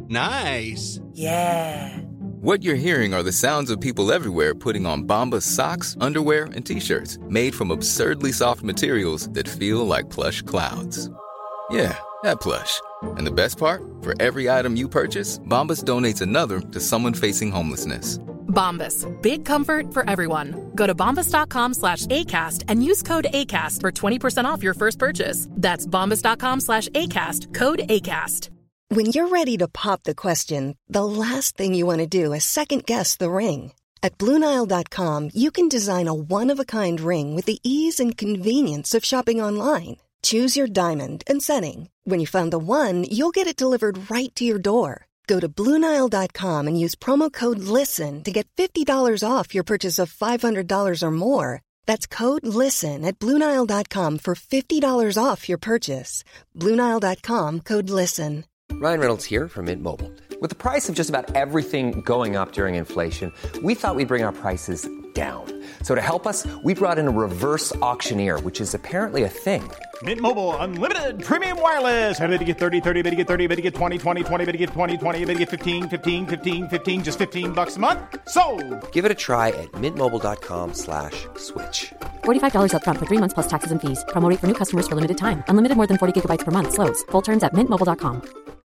Nice. Yeah. What you're hearing are the sounds of people everywhere putting on Bombas socks, underwear, and T-shirts made from absurdly soft materials that feel like plush clouds. Yeah, that plush. And the best part? For every item you purchase, Bombas donates another to someone facing homelessness. Bombas. Big comfort for everyone. Go to bombas.com/ACAST and use code ACAST for 20% off your first purchase. That's bombas.com/ACAST. Code ACAST. When you're ready to pop the question, the last thing you want to do is second-guess the ring. At BlueNile.com, you can design a one-of-a-kind ring with the ease and convenience of shopping online. Choose your diamond and setting. When you find the one, you'll get it delivered right to your door. Go to BlueNile.com and use promo code LISTEN to get $50 off your purchase of $500 or more. That's code LISTEN at BlueNile.com for $50 off your purchase. BlueNile.com, code LISTEN. Ryan Reynolds here from Mint Mobile. With the price of just about everything going up during inflation, we thought we'd bring our prices down. So to help us, we brought in a reverse auctioneer, which is apparently a thing. Mint Mobile Unlimited Premium Wireless. How to get 30, 30, bit to get 30, bit to get 20, 20, 20, bit to get 20, 20, bit to get 15, 15, 15, 15, just $15 a month? Sold! Give it a try at mintmobile.com/switch. $45 up front for 3 months plus taxes and fees. Promo rate for new customers for limited time. Unlimited more than 40 gigabytes per month. Slows full terms at mintmobile.com.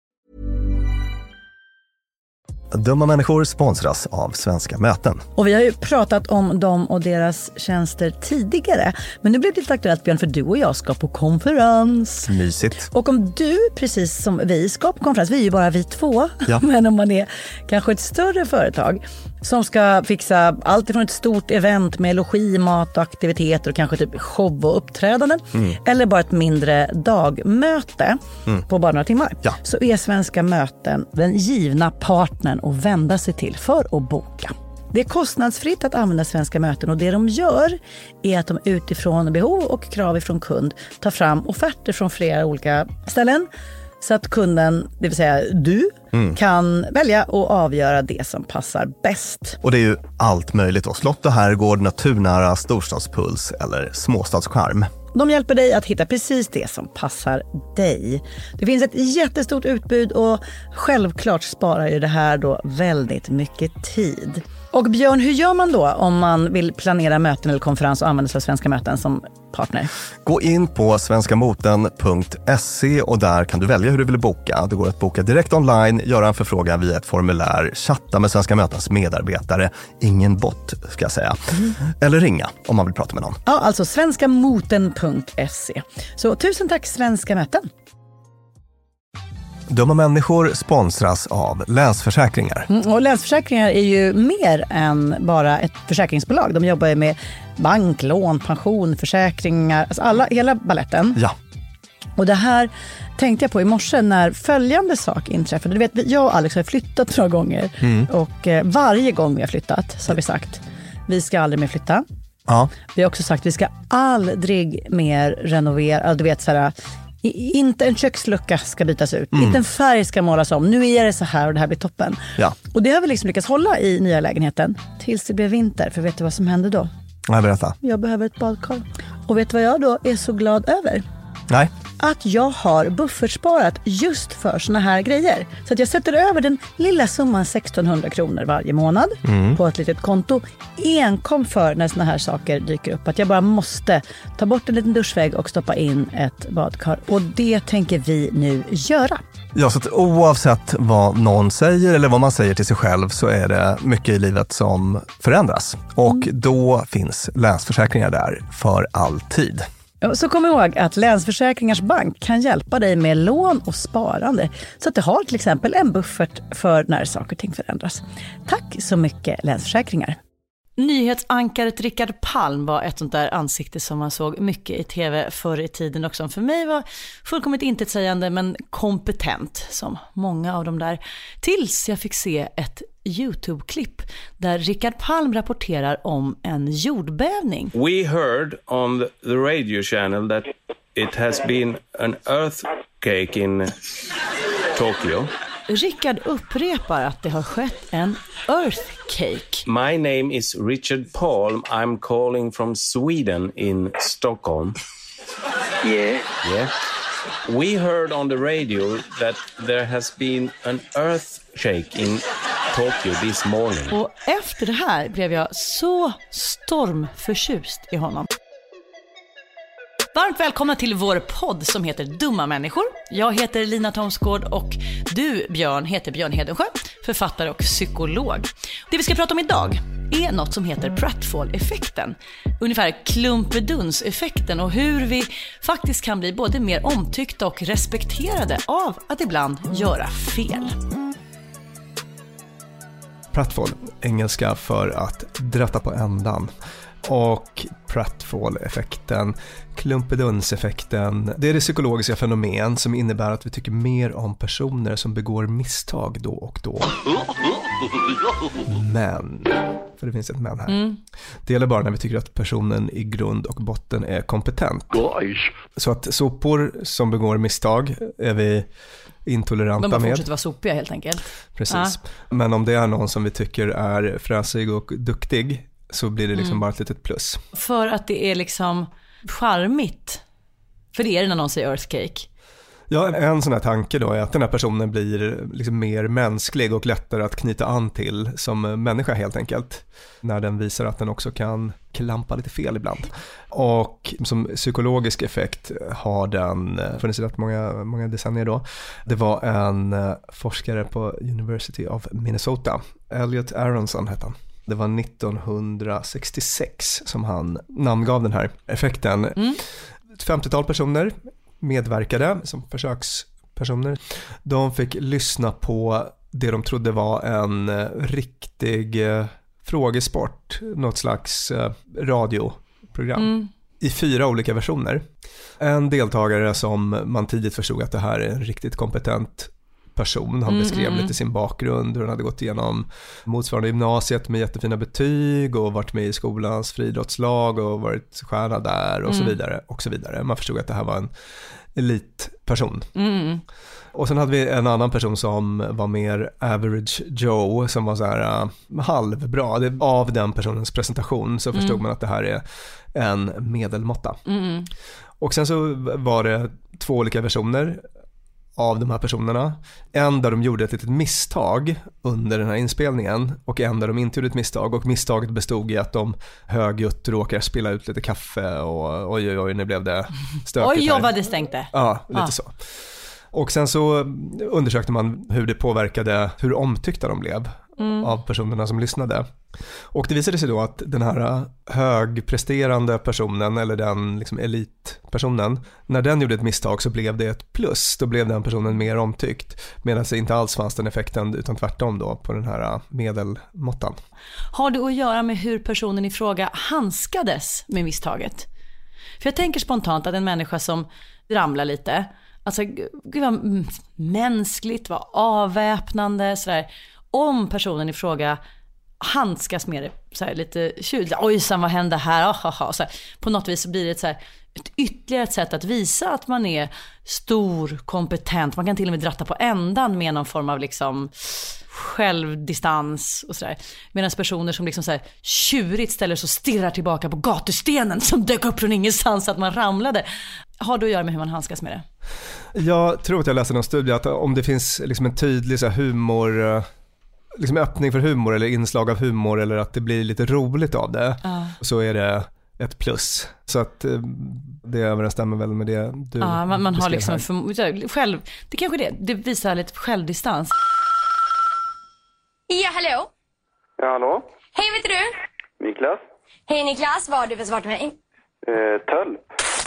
Dumma människor sponsras av Svenska Möten. Och vi har ju pratat om dem och deras tjänster tidigare. Men nu blir det lite aktuellt, Björn, för du och jag ska på konferens. Mysigt. Och om du, precis som vi, ska på konferens, vi är ju bara vi två. Ja. Men om man är kanske ett större företag som ska fixa allt ifrån ett stort event med logi, mat och aktiviteter och kanske typ show och uppträdanden. Eller bara ett mindre dagmöte på bara några timmar. Ja. Så är Svenska Möten den givna partnern att vända sig till för att boka. Det är kostnadsfritt att använda Svenska Möten och det de gör är att de utifrån behov och krav ifrån kund tar fram offerter från flera olika ställen. Så att kunden, det vill säga du, kan välja och avgöra det som passar bäst. Och det är ju allt möjligt då. Slott och herrgård, naturnära, storstadspuls eller småstadscharm. De hjälper dig att hitta precis det som passar dig. Det finns ett jättestort utbud och självklart sparar ju det här då väldigt mycket tid. Och Björn, hur gör man då om man vill planera möten eller konferens och använda sig av Svenska Möten som partner? Gå in på svenskamoten.se och där kan du välja hur du vill boka. Det går att boka direkt online, göra en förfrågan via ett formulär, chatta med Svenska Mötens medarbetare, ingen bot ska jag säga, eller ringa om man vill prata med någon. Ja, alltså svenskamoten.se. Så tusen tack Svenska Möten. Dumma människor sponsras av Länsförsäkringar. Och Länsförsäkringar är ju mer än bara ett försäkringsbolag. De jobbar ju med bank, lån, pension, försäkringar, alltså hela balletten. Ja. Och det här tänkte jag på i morse när följande sak inträffade. Du vet, jag och Alex har flyttat några gånger. Och varje gång vi har flyttat så har vi sagt, vi ska aldrig mer flytta. Ja. Vi har också sagt, vi ska aldrig mer renovera. Du vet såhär, inte en kökslucka ska bytas ut. Inte en färg ska målas om. Nu är det så här och det här blir toppen. Ja. Och det har vi liksom lyckats hålla i nya lägenheten tills det blev vinter. För vet du vad som hände då? Nej, berätta. Jag behöver ett badkar. Och vet du vad jag då är så glad över? Nej. Att jag har buffertsparat just för såna här grejer. Så att jag sätter över den lilla summan 1600 kronor varje månad på ett litet konto. Enkom för när såna här saker dyker upp. Att jag bara måste ta bort en liten duschvägg och stoppa in ett badkar. Och det tänker vi nu göra. Ja, så att oavsett vad någon säger eller vad man säger till sig själv så är det mycket i livet som förändras. Och då finns Länsförsäkringar där för alltid. Så kom ihåg att Länsförsäkringars bank kan hjälpa dig med lån och sparande så att du har till exempel en buffert för när saker och ting förändras. Tack så mycket Länsförsäkringar. Nyhetsankaret Rickard Palm var ett sånt där ansikte som man såg mycket i tv förr i tiden också. För mig var fullkomligt intetsägande men kompetent som många av dem där. Tills jag fick se ett YouTube-klipp där Rickard Palm rapporterar om en jordbävning. We heard on the radio channel that it has been an earthquake in Tokyo. Rickard upprepar att det har skett en earthquake. My name is Richard Palm. I'm calling from Sweden in Stockholm. Yeah. Yeah. We heard on the radio that there has been an earthquake in Tokyo this morning. Och efter det här blev jag så stormförtjust i honom. Varmt välkomna till vår podd som heter Dumma människor. Jag heter Lina Thomsgård och du, Björn, heter Björn Hedensjö, författare och psykolog. Det vi ska prata om idag är något som heter pratfall-effekten. Ungefär klumpeduns-effekten och hur vi faktiskt kan bli både mer omtyckta och respekterade av att ibland göra fel. Pratfall, engelska för att dratta på ändan. Och pratfall-effekten, klumpeduns-effekten, det är det psykologiska fenomen som innebär att vi tycker mer om personer som begår misstag då och då. Men, för det finns ett men här. Det gäller bara när vi tycker att personen i grund och botten är kompetent. Så att sopor som begår misstag är vi intoleranta med. De fortsätter vara sopiga helt enkelt. Precis. Men om det är någon som vi tycker är fräsig och duktig, så blir det liksom bara ett litet plus. För att det är liksom charmigt. För det är det när någon säger earthquake. Ja, en sån här tanke då är att den här personen blir liksom mer mänsklig och lättare att knyta an till som människa helt enkelt. När den visar att den också kan klampa lite fel ibland. Och som psykologisk effekt har den funnits i rätt många decennier då. Det var en forskare på University of Minnesota, Elliot Aronson hette han. Det var 1966 som han namngav den här effekten. Ett 50-tal personer medverkade som försökspersoner. De fick lyssna på det de trodde var en riktig frågesport, något slags radioprogram. I 4 olika versioner. En deltagare som man tidigt förstod att det här är en riktigt kompetent person. Han beskrev lite sin bakgrund, hur han hade gått igenom motsvarande gymnasiet med jättefina betyg och varit med i skolans friidrottslag och varit stjärna där och så vidare och så vidare. Man förstod att det här var en elitperson. Och sen hade vi en annan person som var mer average Joe, som var så här halvbra. Av den personens presentation så förstod man att det här är en medelmåtta. Och sen så var det 2 olika versioner av de här personerna. En där de gjorde ett litet misstag under den här inspelningen och en där de inte gjorde ett misstag, och misstaget bestod i att de högljutt råkar spilla ut lite kaffe och oj, nu blev det stökigt. Oj, vad det stänkte. Ja, lite så. Och sen så undersökte man hur det påverkade, hur omtyckta de blev av personerna som lyssnade. Och det visade sig då att den här högpresterande personen, eller den liksom elitpersonen, när den gjorde ett misstag så blev det ett plus. Då blev den personen mer omtyckt, medan det inte alls fanns den effekten, utan tvärtom då på den här medelmåttan. Har det att göra med hur personen i fråga handskades med misstaget? För jag tänker spontant att en människa som ramlar lite, alltså gud vad mänskligt, vad avväpnande sådär. Om personen i fråga handskas med det så här lite tjusigt, ojsan vad hände här, så här, på något vis så blir det ett ytterligare ett sätt att visa att man är stor, kompetent. Man kan till och med dratta på ändan med någon form av liksom självdistans och sådär. Medan personer som liksom så här tjurigt ställer sig och stirrar tillbaka på gatustenen som dök upp från ingenstans att man ramlade. Har det att göra med hur man handskas med det? Jag tror att jag läste någon studie att om det finns liksom en tydlig så här humor, liksom öppning för humor eller inslag av humor, eller att det blir lite roligt av det, så är det ett plus. Så att det överensstämmer väl med det du man har liksom själv, det kanske det visar lite självdistans. Ja, hallå? Ja, hallå? Hej, vet du? Niklas. Hej Niklas, vad har du för svar till mig? Tölp.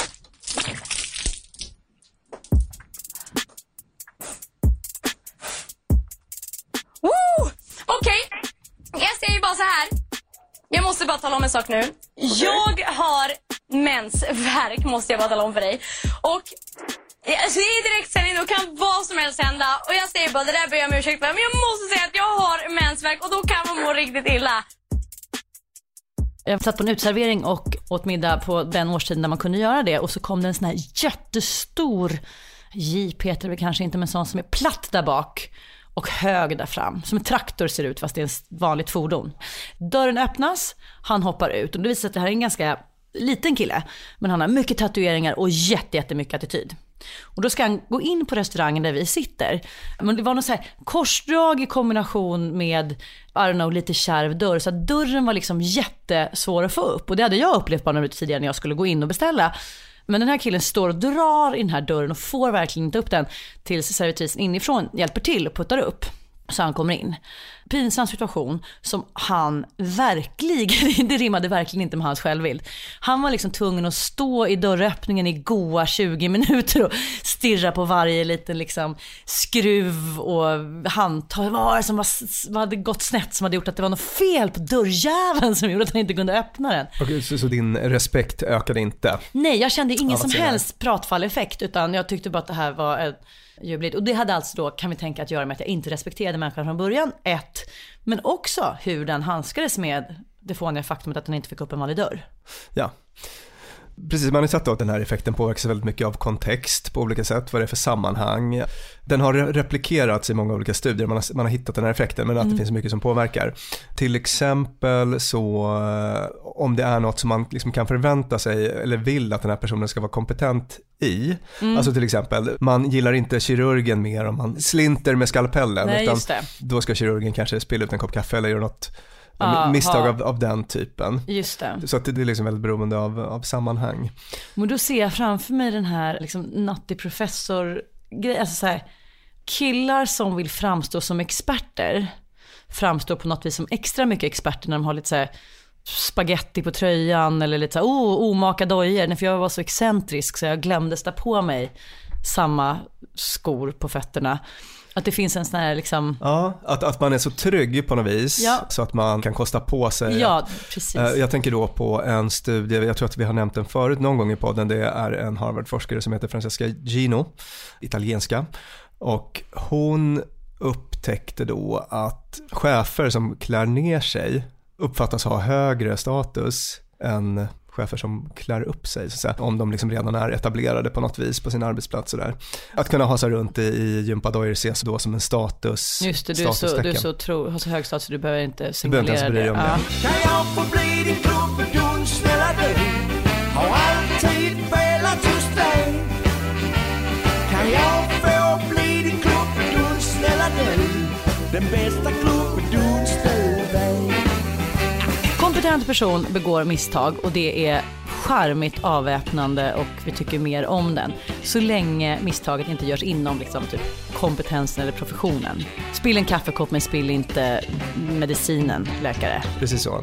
Okej. Jag säger bara så här. Jag måste bara tala om en sak nu. Okay. Jag har mensvärk, måste jag bara tala om för dig. Och alltså, i direktsändning då kan vad som helst hända. Och jag säger bara, det där ber jag om ursäkt för. Men jag måste säga att jag har mensvärk och då kan man må riktigt illa. Jag satt på en utservering och åt middag på den årstiden när man kunde göra det. Och så kom det en sån här jättestor jeep, heter det kanske inte, men sån som är platt där bak och hög där fram. Som en traktor ser ut, fast det är ett vanligt fordon. Dörren öppnas, han hoppar ut. Och det visar att det här är en ganska liten kille. Men han har mycket tatueringar och jättemycket attityd. Och då ska han gå in på restaurangen där vi sitter. Men det var någon så här korsdrag i kombination med, I don't know, lite kärv dörr. Så att dörren var liksom jättesvår att få upp. Och det hade jag upplevt bara några minuter tidigare när jag skulle gå in och beställa. Men den här killen står och drar i den här dörren och får verkligen inte upp den tills servitrisen inifrån hjälper till och puttar upp. Så han kommer in. Pinsam situation som han verkligen, det rimmade verkligen inte med hans självbild. Han var liksom tvungen att stå i dörröppningen i goa 20 minuter och stirra på varje liten liksom skruv och handtag. Vad var det som hade gått snett som hade gjort att det var något fel på dörrjäveln som gjorde att han inte kunde öppna den. Okej, så din respekt ökade inte? Nej, jag kände ingen som helst pratfalleffekt, utan jag tyckte bara att det här var ett jubligt. Och det hade alltså då, kan vi tänka, att göra med att jag inte respekterade människan från början, men också hur den handskades med det fåniga faktumet att den inte fick upp en vanlig dörr. Ja, precis. Man har sett då att den här effekten påverkas väldigt mycket av kontext på olika sätt, vad det är för sammanhang. Den har replikerats i många olika studier, man har hittat den här effekten, men att det finns mycket som påverkar. Till exempel så om det är något som man liksom kan förvänta sig eller vill att den här personen ska vara kompetent i. Alltså till exempel, man gillar inte kirurgen mer om man slinter med skalpellen. Nej, utan då ska kirurgen kanske spilla ut en kopp kaffe eller göra något misstag av den typen. Just det. Så att det är liksom väldigt beroende av sammanhang. Men då ser jag framför mig den här liksom nutty professor grej, alltså så här, killar som vill framstå som experter framstår på något vis som extra mycket experter när de har lite så här spaghetti på tröjan eller lite så här omaka dojor, för jag var så excentrisk så jag glömde sta på mig samma skor på fötterna. Att det finns en sån här liksom... Ja, att man är så trygg på något vis, så att man kan kosta på sig. Ja, precis. Jag tänker då på en studie, jag tror att vi har nämnt den förut någon gång i podden. Det är en Harvard-forskare som heter Francesca Gino, italienska. Och hon upptäckte då att chefer som klär ner sig uppfattas ha högre status än chefer som klär upp sig, så att säga, om de liksom redan är etablerade på något vis på sin arbetsplats. Och där. Att kunna hasa runt i gympadojor ses då som en status. Just det, du har så hög status så du behöver inte signalera det. Ja. Kan jag få bli din klubbedun, snälla du? Har alltid velat just dig. Kan jag få bli din klubbedun, snälla du? Den bästa klubbedun ställer dig. Kompetent person begår misstag och det är charmigt, avväpnande och vi tycker mer om den. Så länge misstaget inte görs inom liksom, typ, kompetensen eller professionen. Spill en kaffekopp men spill inte medicinen, läkare. Precis så.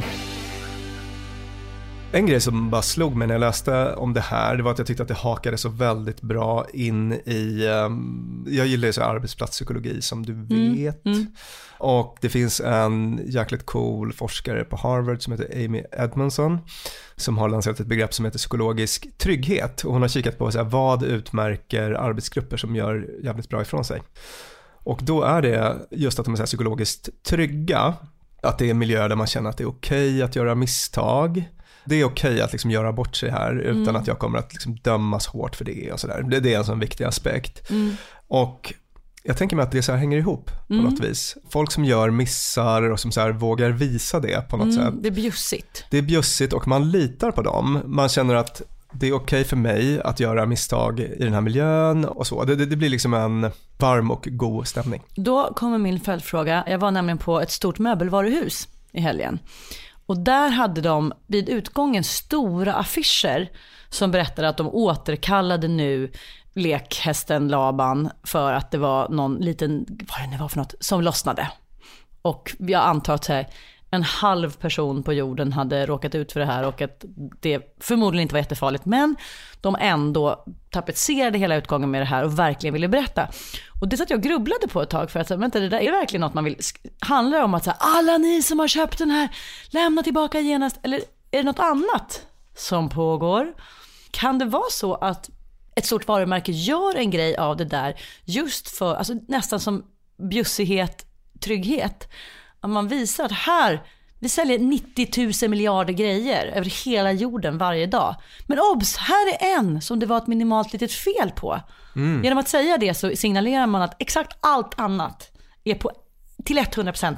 En grej som bara slog mig när jag läste om det här, det var att jag tyckte att det hakade så väldigt bra in i, jag gillar ju så arbetsplatspsykologi som du vet. Och det finns en jäkligt cool forskare på Harvard som heter Amy Edmondson som har lanserat ett begrepp som heter psykologisk trygghet. Och hon har kikat på så här, vad utmärker arbetsgrupper som gör jävligt bra ifrån sig. Och då är det just att de är så här psykologiskt trygga, att det är miljöer där man känner att det är okej att göra misstag. Det är okej att liksom göra bort sig här utan att jag kommer att liksom dömas hårt för det och sådär. Det är en sån viktig aspekt. Och jag tänker mig att det så här hänger ihop på något vis. Folk som gör missar och som så här vågar visa det på något sätt. Det är bjussigt. Det är bjussigt och man litar på dem. Man känner att det är okej för mig att göra misstag i den här miljön och så. Det blir liksom en varm och god stämning. Då kommer min följdfråga. Jag var nämligen på ett stort möbelvaruhus i helgen. Och där hade de vid utgången stora affischer som berättade att de återkallade nu lekhästen Laban för att det var någon liten, vad det var för något, som lossnade. Och jag antar att en halv person på jorden hade råkat ut för det här och att det förmodligen inte var jättefarligt, men de ändå tapetserade hela utgången med det här och verkligen ville berätta. Och det satt jag grubblade på ett tag för att vänta, det där är verkligen något man vill. Handlar det om att så här, alla ni som har köpt den här, lämna tillbaka genast, eller är det något annat som pågår? Kan det vara så att ett stort varumärke gör en grej av det där just för, alltså nästan som bjussighet, trygghet, att man visar att här, vi säljer 90 000 miljarder grejer över hela jorden varje dag. Men obs, här är en som det var ett minimalt litet fel på. Genom att säga det så signalerar man att exakt allt annat är till 100%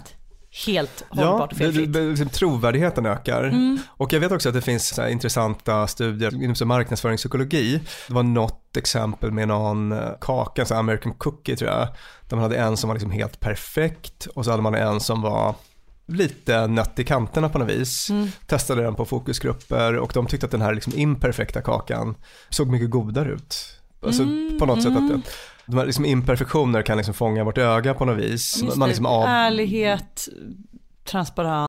helt hållbart och felfritt. Trovärdigheten ökar. Och jag vet också att det finns så här intressanta studier inom marknadsföringspsykologi. Det var något exempel med någon kaka, så American Cookie tror jag. Där man hade en som var liksom helt perfekt och så hade man en som var lite nött i kanterna på något vis. Testade den på fokusgrupper och de tyckte att den här liksom imperfekta kakan såg mycket godare ut. Alltså på något sätt att de här liksom imperfektioner kan liksom fånga vårt öga på något vis. Just man liksom ärlighet, transparens.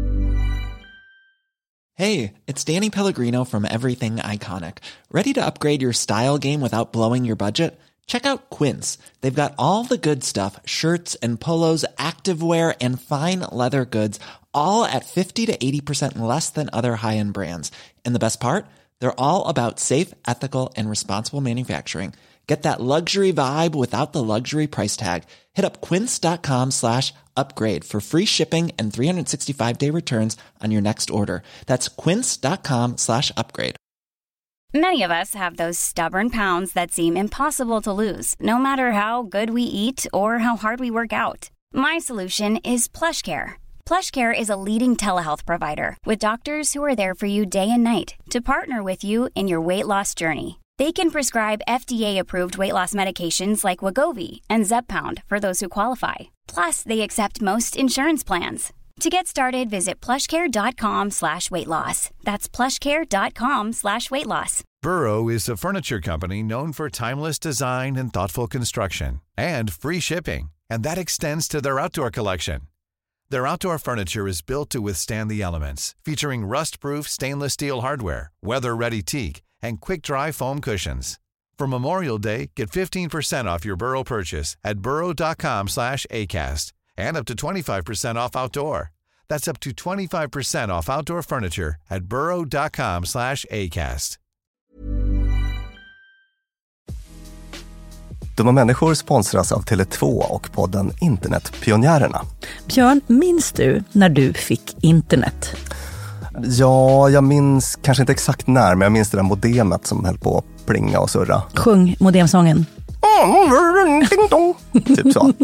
Hey, it's Danny Pellegrino from Everything Iconic. Ready to upgrade your style game without blowing your budget? Check out Quince. They've got all the good stuff, shirts and polos, activewear and fine leather goods, all at 50 to 80% less than other high-end brands. And the best part? They're all about safe, ethical, and responsible manufacturing. Get that luxury vibe without the luxury price tag. Hit up quince.com/upgrade for free shipping and 365-day returns on your next order. That's quince.com/upgrade. Many of us have those stubborn pounds that seem impossible to lose, no matter how good we eat or how hard we work out. My solution is PlushCare. PlushCare is a leading telehealth provider with doctors who are there for you day and night to partner with you in your weight loss journey. They can prescribe FDA-approved weight loss medications like Wegovy and Zepbound for those who qualify. Plus, they accept most insurance plans. To get started, visit plushcare.com/weightloss. That's plushcare.com/weightloss. Burrow is a furniture company known for timeless design and thoughtful construction, and free shipping, and that extends to their outdoor collection. Their outdoor furniture is built to withstand the elements, featuring rust-proof stainless steel hardware, weather-ready teak, and quick-dry foam cushions. For Memorial Day, get 15% off your Burrow purchase at burrow.com/acast, and up to 25% off outdoor. That's up to 25% off outdoor furniture at burrow.com/acast. Dumma människor sponsras av Tele2 och podden Internetpionjärerna. Björn, minns du när du fick internet? Ja, jag minns kanske inte exakt när, men jag minns det där modemet som höll på att plinga och surra. Sjung modemsången. Typ så.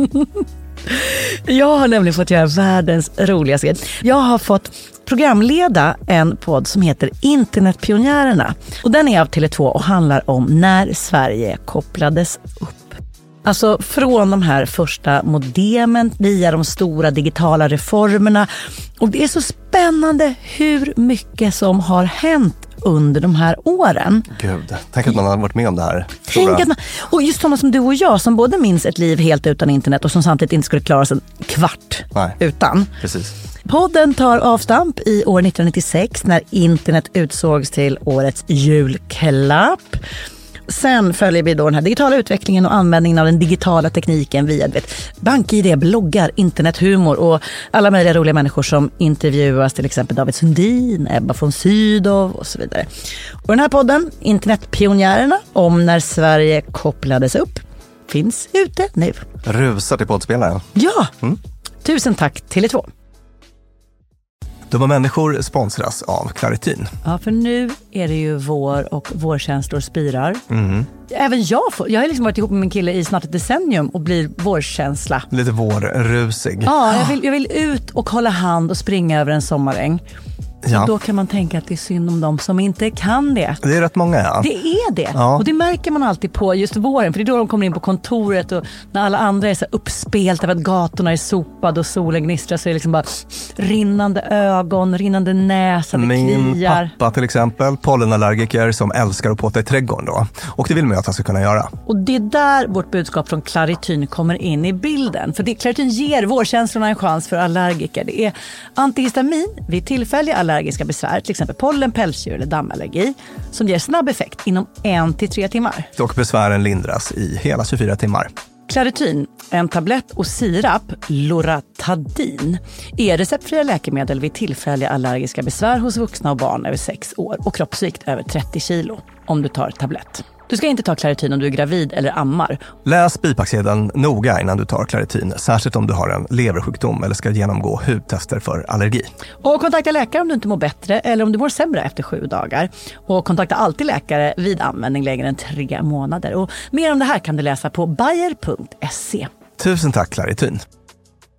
Jag har nämligen fått göra världens roligaste grej. Jag har fått programleda en podd som heter Internetpionjärerna. Och den är av Tele2 och handlar om när Sverige kopplades upp. Alltså från de här första modemen via de stora digitala reformerna. Och det är så spännande hur mycket som har hänt under de här åren. Gud, tänk att man har varit med om det här. Och just sådana som du och jag som både minns ett liv helt utan internet och som samtidigt inte skulle klara sig en kvart utan. Precis. Podden tar avstamp i år 1996 när internet utsågs till årets julklapp. Sen följer vi då den här digitala utvecklingen och användningen av den digitala tekniken via bank-ID, bloggar, internethumor och alla möjliga roliga människor som intervjuas, till exempel David Sundin, Ebba von Sydow och så vidare. Och den här podden, Internetpionjärerna, om när Sverige kopplades upp, finns ute nu. Rusar till poddspelaren. Ja, tusen tack Tele2. Dumma människor sponsras av Claritin. Ja, för nu är det ju vår och vårkänslor spirar. Även jag har liksom varit ihop med min kille i snart ett decennium och blir vårkänsla. Lite vårrusig. Ja, jag vill ut och hålla hand och springa över en sommaräng. Ja. Då kan man tänka att det är synd om dem som inte kan det. Det är rätt många, ja. Det är det. Ja. Och det märker man alltid på just våren. För det är då de kommer in på kontoret och när alla andra är så uppspelt av att gatorna är sopade och solen gnistrar så är det liksom bara rinnande ögon, rinnande näsa, det Min kliar. pappa till exempel, pollenallergiker som älskar att påta i trädgården då. Och det vill man ju att han ska kunna göra. Och det är där vårt budskap från Claritin kommer in i bilden. För Claritin ger vårkänslorna en chans för allergiker. Det är antihistamin vid tillfälliga allergiska besvär, till exempel pollen, pälsdjur eller dammallergi, som ger snabb effekt inom 1 till 3 timmar. Och besvären lindras i hela 24 timmar. Claritin, en tablett och sirap, Loratadin, är receptfria läkemedel vid tillfälliga allergiska besvär hos vuxna och barn över 6 år och kroppsvikt över 30 kilo om du tar tablett. Du ska inte ta Claritin om du är gravid eller ammar. Läs bipacksedeln noga innan du tar Claritin, särskilt om du har en leversjukdom eller ska genomgå hudtester för allergi. Och kontakta läkare om du inte mår bättre eller om du mår sämre efter 7 dagar. Och kontakta alltid läkare vid användning längre än 3 månader. Och mer om det här kan du läsa på bayer.se. Tusen tack Claritin.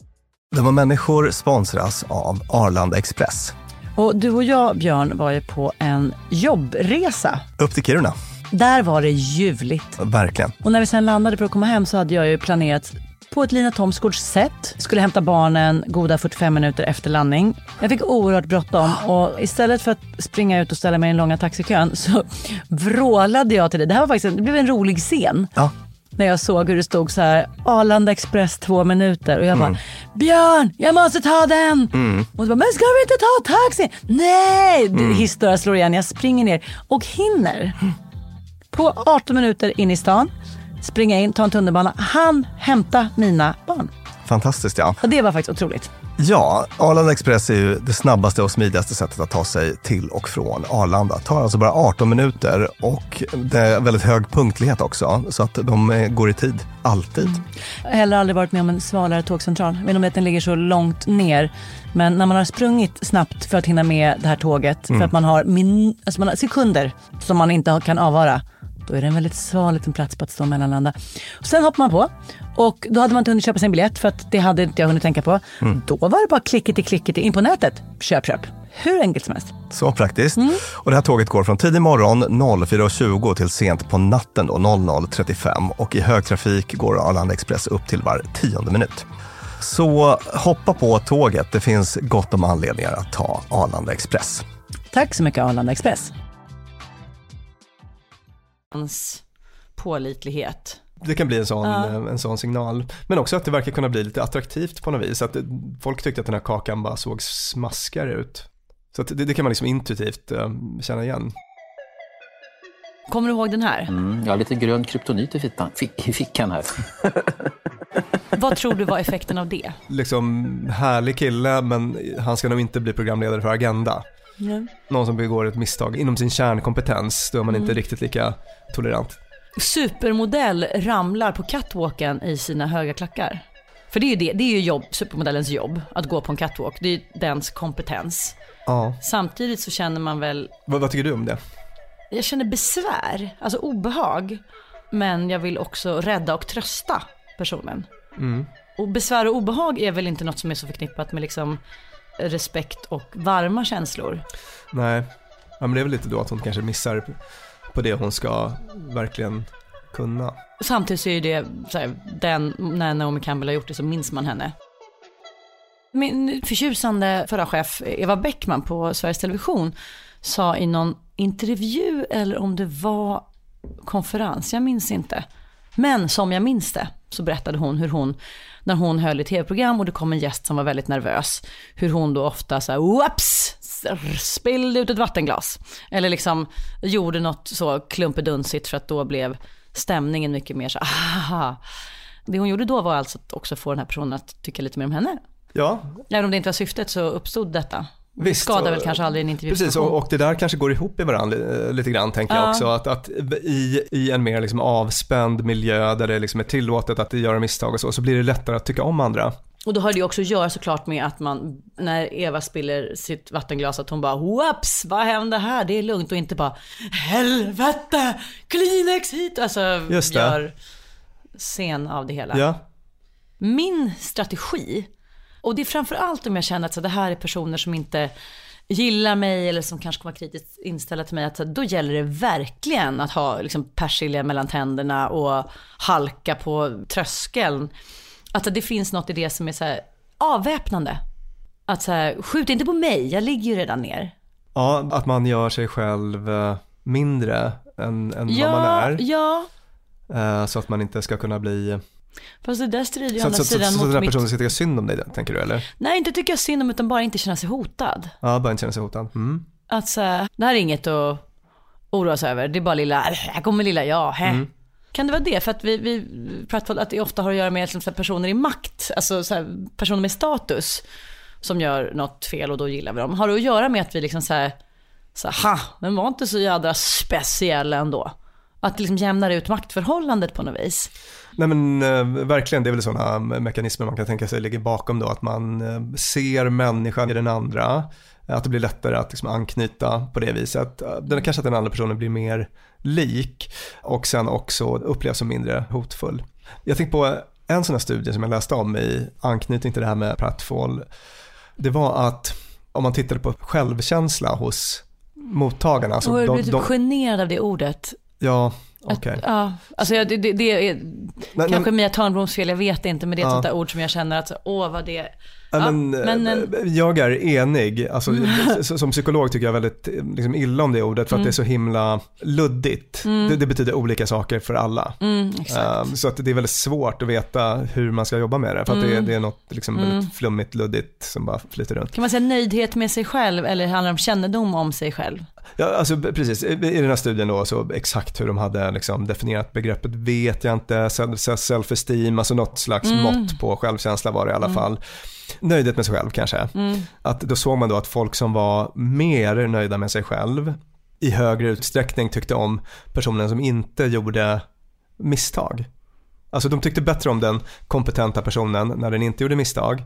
De var människor sponsras av Arlanda Express. Och du och jag, Björn, var ju på en jobbresa. Upp till Kiruna. Där var det ljuvligt. Verkligen. Och när vi sen landade för att komma hem så hade jag ju planerat på ett Lina Thomsgårds sätt. Skulle hämta barnen goda 45 minuter efter landning. Jag fick oerhört bråttom och istället för att springa ut och ställa mig i en långa taxikön så vrålade jag till det. Det här var faktiskt det blev en rolig scen. Ja. När jag såg hur det stod så här Arlanda Express 2 minuter och jag bara Björn, jag måste ta den. Och så bara, men ska vi inte ta taxi? Nej, historia slår igen. Jag springer ner och hinner på 18 minuter in i stan springa in, ta en tunnelbana, han hämta mina barn. Fantastiskt, ja. Och det var faktiskt otroligt. Ja, Arlanda Express är ju det snabbaste och smidigaste sättet att ta sig till och från Arlanda. Det tar alltså bara 18 minuter och det är väldigt hög punktlighet också. Så att de går i tid, alltid. Jag har heller aldrig varit med om en svalare tågcentral. Jag vet inte om att den ligger så långt ner. Men när man har sprungit snabbt för att hinna med det här tåget, för att man har, man har sekunder som man inte kan avvara, då är det en väldigt sval liten plats på att stå mellanlanda. Och sen hoppar man på och då hade man inte hunnit köpa sin biljett för att det hade inte jag hunnit tänka på. Då var det bara klicket in på nätet. Köp. Hur enkelt som helst. Så praktiskt. Och det här tåget går från tidig morgon 04.20 till sent på natten då 00.35 och i högtrafik går Arlanda Express upp till var 10:e minut. Så hoppa på tåget. Det finns gott om anledningar att ta Arlanda Express. Tack så mycket Arlanda Express. Hans pålitlighet. Det kan bli en sån signal. Men också att det verkar kunna bli lite attraktivt på något vis. Att folk tyckte att den här kakan bara såg smaskigare ut. Så att det kan man liksom intuitivt känna igen. Kommer du ihåg den här? Jag har lite grön kryptonit i fickan här. Vad tror du var effekten av det? Liksom härlig kille, men han ska nog inte bli programledare för Agenda. Någon som begår ett misstag inom sin kärnkompetens, då är man inte riktigt lika tolerant. Supermodell ramlar på catwalken i sina höga klackar. För det är ju supermodellens jobb att gå på en catwalk. Det är ju dens kompetens. Ja. Samtidigt så känner man väl... Vad tycker du om det? Jag känner besvär, alltså obehag. Men jag vill också rädda och trösta personen. Och besvär och obehag är väl inte något som är så förknippat med liksom respekt och varma känslor. Nej, men det är väl lite då att hon kanske missar på det hon ska verkligen kunna. Samtidigt så är det så här, när Naomi Campbell har gjort det så minns man henne. Min förtjusande förra chef Eva Bäckman på Sveriges Television sa i någon intervju eller om det var konferens, jag minns inte. Men som jag minns det så berättade hon hur hon, när hon höll ett tv-program och det kom en gäst som var väldigt nervös, hur hon då ofta så här, whoops, spillde ut ett vattenglas. Eller liksom gjorde något så klumpedunsigt för att då blev stämningen mycket mer så aha. Det hon gjorde då var alltså att också få den här personen att tycka lite mer om henne. Ja. Även om det inte var syftet så uppstod detta. Visst, skadar väl kanske aldrig en intervju. Precis, och det där kanske går ihop i varandra lite grann, tänker jag också. Att i en mer liksom avspänd miljö där det liksom är tillåtet att göra misstag och så blir det lättare att tycka om andra. Och då har det också att göra såklart med att man, när Eva spiller sitt vattenglas, att hon bara, whoops, vad hände här? Det är lugnt, och inte bara, helvete, Kleenex hit. Alltså gör scen av det hela. Ja. Min strategi, och det är framförallt om jag känner att så, det här är personer som inte gillar mig eller som kanske kommer kritiskt inställa till mig, att så, då gäller det verkligen att ha liksom, persilja mellan tänderna och halka på tröskeln. Att det finns något i det som är så här avväpnande. Att så här, skjut inte på mig, jag ligger ju redan ner. Ja, att man gör sig själv mindre än vad man är. Ja. Så att man inte ska kunna bli... Fast det där strider ju andra sidan mot den här personen tycker synd om dig, tänker du, eller? Nej, inte tycker jag synd om, utan bara inte känna sig hotad. Ja, bara inte känna sig hotad. Att så här, det här är inget att oroa sig över. Det är bara lilla, här kommer lilla jag. Kan det vara det? För att vi pratar att det ofta har att göra med liksom, personer i makt. Alltså så här, personer med status som gör något fel och då gillar vi dem. Har det att göra med att vi liksom så här, den var inte så jädra speciell ändå. Att liksom jämnar ut maktförhållandet på något vis. Nej, men verkligen, det är väl sådana mekanismer man kan tänka sig ligger bakom då. Att man ser människan i den andra. Att det blir lättare att liksom anknyta på det viset. Kanske att den andra personen blir mer lik och sen också upplevs som mindre hotfull. Jag tänkte på En sån här studie som jag läste om i anknytning till det här med pratfall, det var att om man tittade på självkänsla hos mottagarna. Alltså jag blir typ generad av det ordet. Ja, okej. Ja, alltså det är kanske Mia Törnbloms fel, jag vet inte, men det är ett sånt där ord som jag känner att vad det jag är enig. Alltså, som psykolog tycker jag väldigt liksom, illa om det ordet för att det är så himla luddigt. Det betyder olika saker för alla. Så att det är väldigt svårt att veta hur man ska jobba med det. För att det är något liksom, väldigt flummigt, luddigt som bara flyter runt. Kan man säga nöjdhet med sig själv eller handlar det om kännedom om sig själv? Ja, alltså precis. I den här studien då, så exakt hur de hade liksom, definierat begreppet vet jag inte. Self-esteem, alltså något slags mått på självkänsla var det i alla fall. Nöjdhet med sig själv kanske. Att då såg man då att folk som var mer nöjda med sig själv i högre utsträckning tyckte om personen som inte gjorde misstag. Alltså de tyckte bättre om den kompetenta personen när den inte gjorde misstag.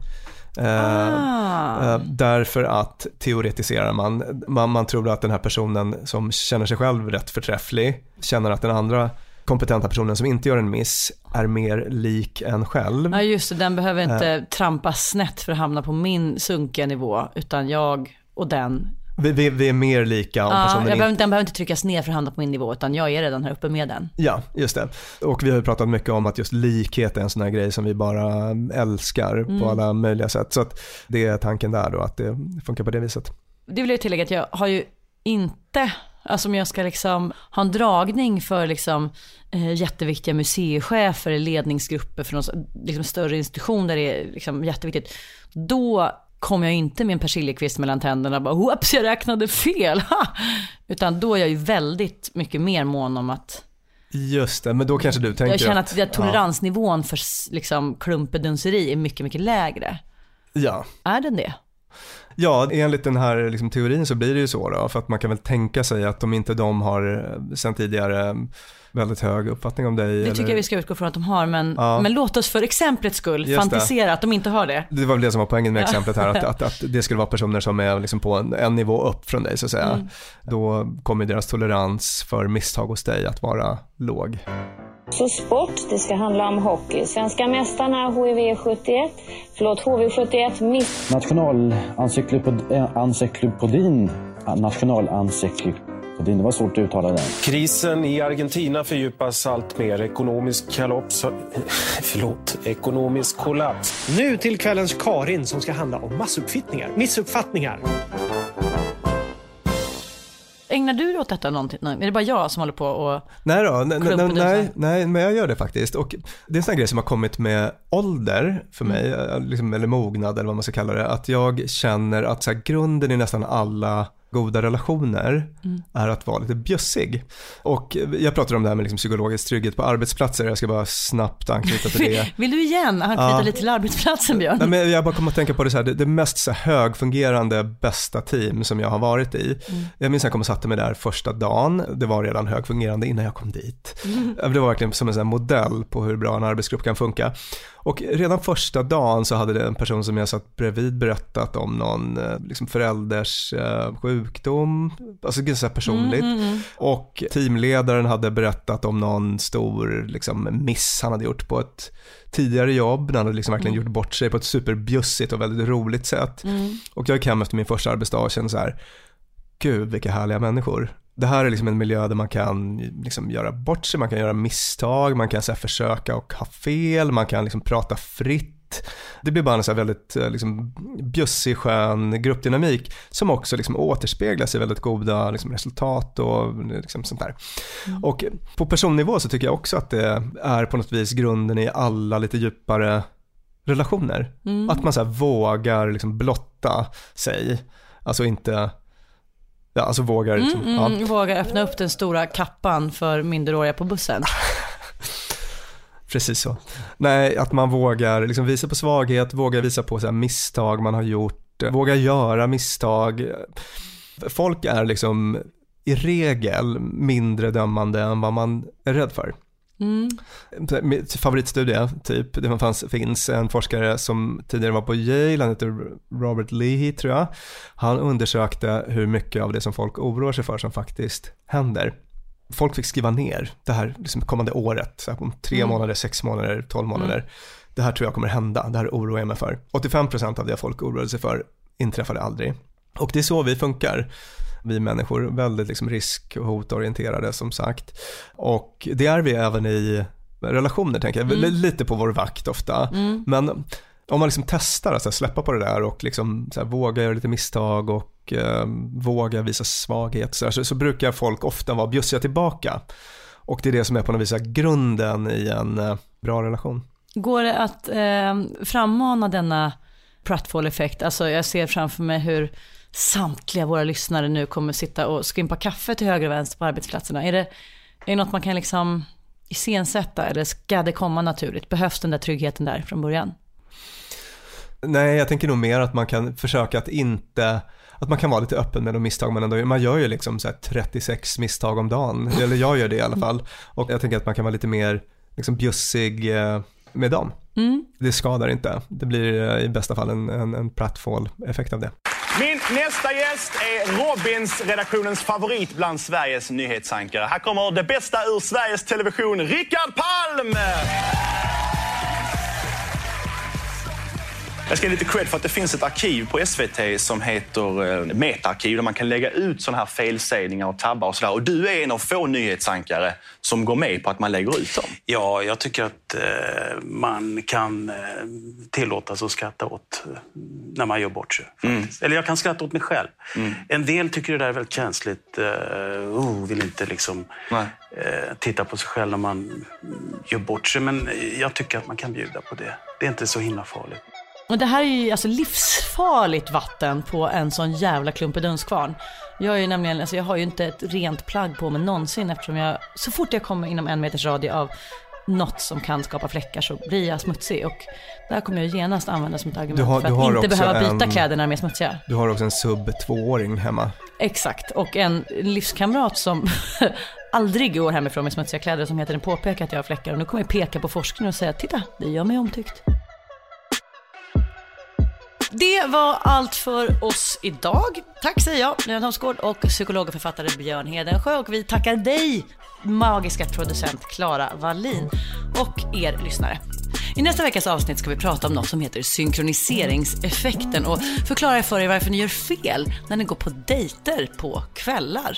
Därför att teoretiserar man tror att den här personen som känner sig själv rätt förträfflig känner att den andra kompetenta personen som inte gör en miss är mer lik en själv. Ja just det, den behöver inte trampa snett för att hamna på min sunkiga nivå, utan jag och den vi är mer lika om personen den behöver inte tryckas ner för att hamna på min nivå, utan jag är redan här uppe med den. Ja, just det. Och vi har ju pratat mycket om att just likhet är en sån här grej som vi bara älskar på alla möjliga sätt. Så att det är tanken där då, att det funkar på det viset. Det vill jag tillägga att jag har ju inte, alltså om jag ska liksom ha en dragning för liksom jätteviktiga museichefer eller ledningsgrupper för någon liksom större institution där det är liksom jätteviktigt, då kommer jag inte med en persiljekvist mellan tänderna och bara, whoops, jag räknade fel. Utan då är jag ju väldigt mycket mer mån om att... Just det, men då kanske du tänker... Jag känner att toleransnivån för liksom klumpedunseri är mycket, mycket lägre. Ja. Är den det? Ja, enligt den här liksom, teorin så blir det ju så då, för att man kan väl tänka sig att om inte de har sedan tidigare väldigt hög uppfattning om dig. Det tycker jag vi ska utgå från att de har, men låt oss för exemplets skull fantisera att de inte har det. Det var väl det som var poängen med exemplet här, att det skulle vara personer som är liksom på en nivå upp från dig så att säga. Då kommer deras tolerans för misstag hos dig att vara låg. Så sport, det ska handla om hockey. Svenska mästarna HV71, Nationalencyklopedin, det var svårt att uttala det. Krisen i Argentina fördjupas allt mer. Ekonomisk kollaps. Nu till kvällens Karin som ska handla om missuppfattningar. Ägnar du åt detta någonting? Är det bara jag som håller på och... Nej, men jag gör det faktiskt. Och det är en sån grej som har kommit med ålder för mig, liksom, eller mognad eller vad man ska kalla det. Att jag känner att så här, grunden i nästan alla goda relationer är att vara lite bjussig. Och jag pratar om det här med liksom psykologisk trygghet på arbetsplatser. Jag ska bara snabbt anknyta till det. Vill du igen anknyta lite till arbetsplatsen, Björn? Nej, men jag bara kommer att tänka på det så här, det mest så här, högfungerande bästa team som jag har varit i. Jag minns att jag kom och satte mig där första dagen. Det var redan högfungerande innan jag kom dit. Det var verkligen som en sån här modell på hur bra en arbetsgrupp kan funka. Och redan första dagen så hade det en person som jag satt bredvid berättat om någon liksom förälders sjukdom, alltså så här personligt. Och teamledaren hade berättat om någon stor liksom, miss han hade gjort på ett tidigare jobb. Han hade liksom verkligen gjort bort sig på ett superbjussigt och väldigt roligt sätt. Och jag gick hem efter min första arbetsdag och kände så här, gud vilka härliga människor. Det här är liksom en miljö där man kan liksom göra bort sig, man kan göra misstag, man kan så här, försöka och ha fel, man kan liksom prata fritt. Det blir bara en så här väldigt liksom, bjussig, skön gruppdynamik som också liksom återspeglas i väldigt goda liksom, resultat och liksom, sånt där. Och på personnivå så tycker jag också att det är på något vis grunden i alla lite djupare relationer. Att man så här, vågar liksom, blotta sig, alltså inte... Ja, alltså vågar liksom, vågar öppna upp den stora kappan för minderåriga på bussen. Precis så. Nej, att man vågar liksom visa på svaghet, vågar visa på så här misstag man har gjort, vågar göra misstag. Folk är liksom i regel mindre dömande än vad man är rädd för. Mitt favoritstudie typ, det finns en forskare som tidigare var på Yale, han heter Robert Leahy tror jag. Han undersökte hur mycket av det som folk oroar sig för som faktiskt händer. Folk fick skriva ner det här liksom kommande året, så här på 3 månader, 6 månader, 12 månader. Det här tror jag kommer hända, det här oroar jag mig för. 85% av det folk oroade sig för inträffade aldrig. Och det är så vi funkar. Vi människor väldigt liksom risk- och hotorienterade som sagt. Och det är vi även i relationer, tänker jag. Lite på vår vakt ofta. Men om man liksom testar att släppa på det där och liksom så här, våga göra lite misstag och våga visa svaghet så brukar folk ofta vara bjussiga tillbaka. Och det är det som är på något vis grunden i en bra relation. Går det att frammana denna pratfall-effekt? Alltså jag ser framför mig hur samtliga våra lyssnare nu kommer sitta och skrimpa kaffe till höger och vänster på arbetsplatserna. Är det något man kan liksom iscensätta, eller ska det komma naturligt? Behövs den där tryggheten där från början? Nej, jag tänker nog mer att man kan försöka att man kan vara lite öppen med de misstag man ändå gör. Man gör ju liksom så här 36 misstag om dagen, eller jag gör det i alla fall. Och jag tänker att man kan vara lite mer liksom bjussig med dem. Det skadar inte. Det blir i bästa fall en pratfall-effekt av det. Min nästa gäst är Robins, redaktionens favorit bland Sveriges nyhetsankare. Här kommer det bästa ur Sveriges Television, Rickard Palm! Jag ska ge lite cred för att det finns ett arkiv på SVT som heter Metaarkiv, där man kan lägga ut sådana här felsägningar och tabbar och sådär. Och du är en av få nyhetsankare som går med på att man lägger ut dem. Ja, jag tycker att man kan tillåtas att skratta åt när man gör bort sig. Eller jag kan skratta åt mig själv. En del tycker det där är väldigt känsligt. Vill inte liksom titta på sig själv när man gör bort sig. Men jag tycker att man kan bjuda på det. Det är inte så himla farligt. Och det här är ju alltså livsfarligt vatten på en sån jävla klumpedunskvarn. Jag är ju nämligen, alltså jag har ju inte ett rent plagg på mig någonsin, eftersom så fort jag kommer inom 1 meters radie av något som kan skapa fläckar så blir jag smutsig. Och där kommer jag genast använda som ett argument för att inte behöva byta kläder när de är smutsiga. Du har också en sub-2-åring hemma. Exakt, och en livskamrat som aldrig går hemifrån med smutsiga kläder, som heter den påpekar att jag har fläckar. Och nu kommer jag peka på forskningen och säga, titta, det gör mig omtyckt. Det var allt för oss idag. Tack säger jag, Lena Thomsgård och psykolog och författare Björn Hedensjö. Och vi tackar dig, magiska producent Klara Wallin, och er lyssnare. I nästa veckas avsnitt ska vi prata om något som heter synkroniseringseffekten och förklara för er varför ni gör fel när ni går på dejter på kvällar.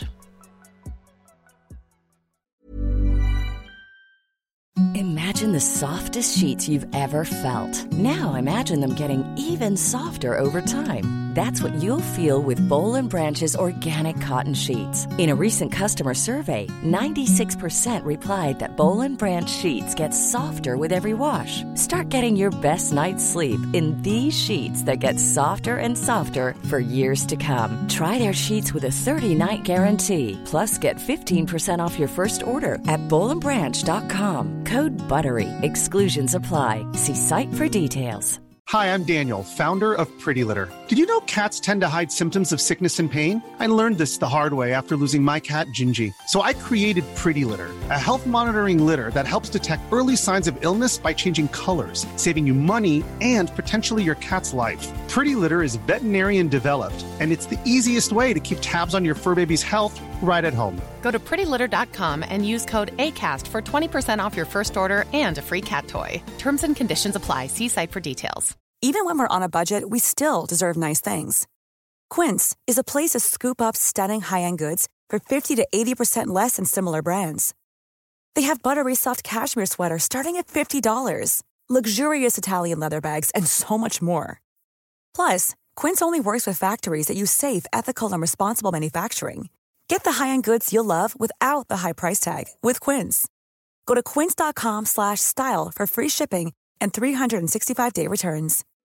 Imagine the softest sheets you've ever felt. Now imagine them getting even softer over time. That's what you'll feel with Boll & Branch's organic cotton sheets. In a recent customer survey, 96% replied that Boll & Branch sheets get softer with every wash. Start getting your best night's sleep in these sheets that get softer and softer for years to come. Try their sheets with a 30-night guarantee. Plus, get 15% off your first order at bollandbranch.com. Code BUTTERY. Exclusions apply. See site for details. Hi, I'm Daniel, founder of Pretty Litter. Did you know cats tend to hide symptoms of sickness and pain? I learned this the hard way after losing my cat, Gingy. So I created Pretty Litter, a health monitoring litter that helps detect early signs of illness by changing colors, saving you money and potentially your cat's life. Pretty Litter is veterinarian developed, and it's the easiest way to keep tabs on your fur baby's health right at home. Go to prettylitter.com and use code ACAST for 20% off your first order and a free cat toy. Terms and conditions apply. See site for details. Even when we're on a budget, we still deserve nice things. Quince is a place to scoop up stunning high-end goods for 50 to 80% less than similar brands. They have buttery soft cashmere sweaters starting at $50, luxurious Italian leather bags, and so much more. Plus, Quince only works with factories that use safe, ethical, and responsible manufacturing. Get the high-end goods you'll love without the high price tag with Quince. Go to quince.com/style for free shipping and 365-day returns.